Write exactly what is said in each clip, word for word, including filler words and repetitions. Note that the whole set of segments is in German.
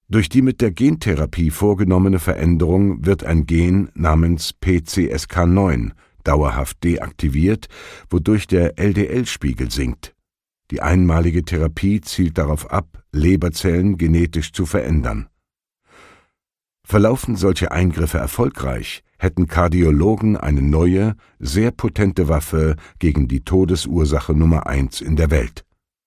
Durch die mit der Gentherapie vorgenommene Veränderung wird ein Gen namens P C S K neun dauerhaft deaktiviert, wodurch der L D L-Spiegel sinkt. Die einmalige Therapie zielt darauf ab, Leberzellen genetisch zu verändern. Verlaufen solche Eingriffe erfolgreich, hätten Kardiologen eine neue, sehr potente Waffe gegen die Todesursache Nummer eins in der Welt.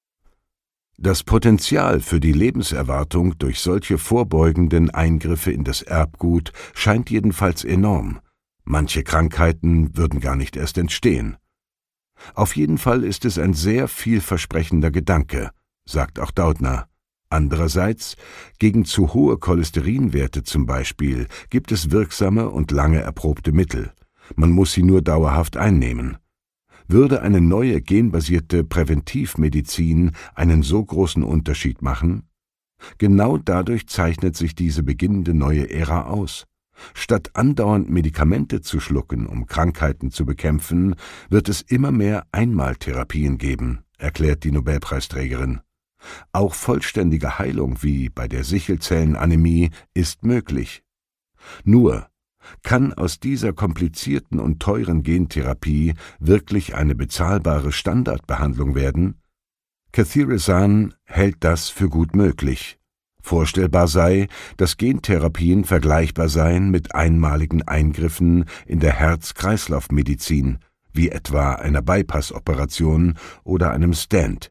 Das Potenzial für die Lebenserwartung durch solche vorbeugenden Eingriffe in das Erbgut scheint jedenfalls enorm. Manche Krankheiten würden gar nicht erst entstehen. Auf jeden Fall ist es ein sehr vielversprechender Gedanke, sagt auch Doudna. Andererseits, gegen zu hohe Cholesterinwerte zum Beispiel, gibt es wirksame und lange erprobte Mittel. Man muss sie nur dauerhaft einnehmen. Würde eine neue genbasierte Präventivmedizin einen so großen Unterschied machen? Genau dadurch zeichnet sich diese beginnende neue Ära aus. Statt andauernd Medikamente zu schlucken, um Krankheiten zu bekämpfen, wird es immer mehr Einmaltherapien geben, erklärt die Nobelpreisträgerin. Auch vollständige Heilung wie bei der Sichelzellenanämie ist möglich. Nur kann aus dieser komplizierten und teuren Gentherapie wirklich eine bezahlbare Standardbehandlung werden? Kathy Rezan hält das für gut möglich. Vorstellbar sei, dass Gentherapien vergleichbar seien mit einmaligen Eingriffen in der Herz-Kreislauf-Medizin, wie etwa einer Bypass-Operation oder einem Stent.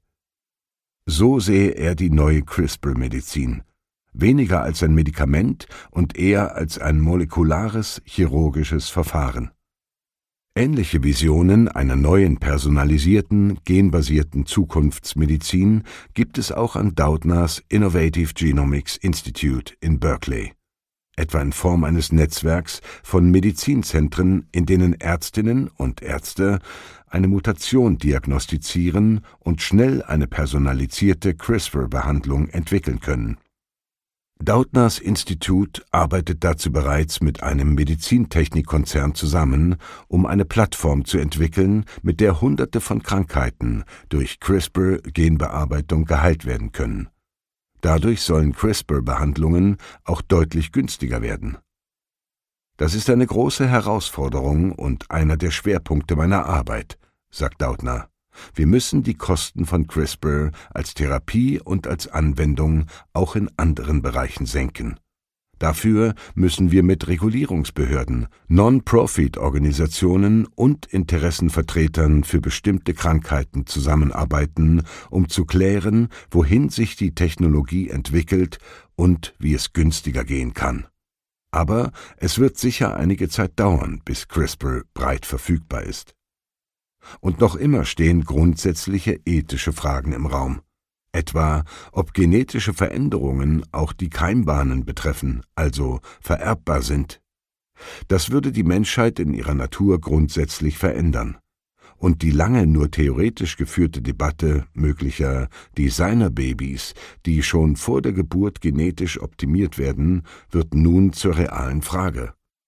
So sehe er die neue CRISPR-Medizin. Weniger als ein Medikament und eher als ein molekulares chirurgisches Verfahren. Ähnliche Visionen einer neuen personalisierten, genbasierten Zukunftsmedizin gibt es auch an Doudnas Innovative Genomics Institute in Berkeley, etwa in Form eines Netzwerks von Medizinzentren, in denen Ärztinnen und Ärzte eine Mutation diagnostizieren und schnell eine personalisierte CRISPR-Behandlung entwickeln können. Doudnas Institut arbeitet dazu bereits mit einem Medizintechnikkonzern zusammen, um eine Plattform zu entwickeln, mit der Hunderte von Krankheiten durch CRISPR-Genbearbeitung geheilt werden können. Dadurch sollen CRISPR-Behandlungen auch deutlich günstiger werden. Das ist eine große Herausforderung und einer der Schwerpunkte meiner Arbeit, sagt Doudna. Wir müssen die Kosten von CRISPR als Therapie und als Anwendung auch in anderen Bereichen senken. Dafür müssen wir mit Regulierungsbehörden, Non-Profit-Organisationen und Interessenvertretern für bestimmte Krankheiten zusammenarbeiten, um zu klären, wohin sich die Technologie entwickelt und wie es günstiger gehen kann. Aber es wird sicher einige Zeit dauern, bis CRISPR breit verfügbar ist. Und noch immer stehen grundsätzliche ethische Fragen im Raum. Etwa, ob genetische Veränderungen auch die Keimbahnen betreffen, also vererbbar sind. Das würde die Menschheit in ihrer Natur grundsätzlich verändern. Und die lange nur theoretisch geführte Debatte möglicher Designerbabys, die schon vor der Geburt genetisch optimiert werden, wird nun zur realen Frage.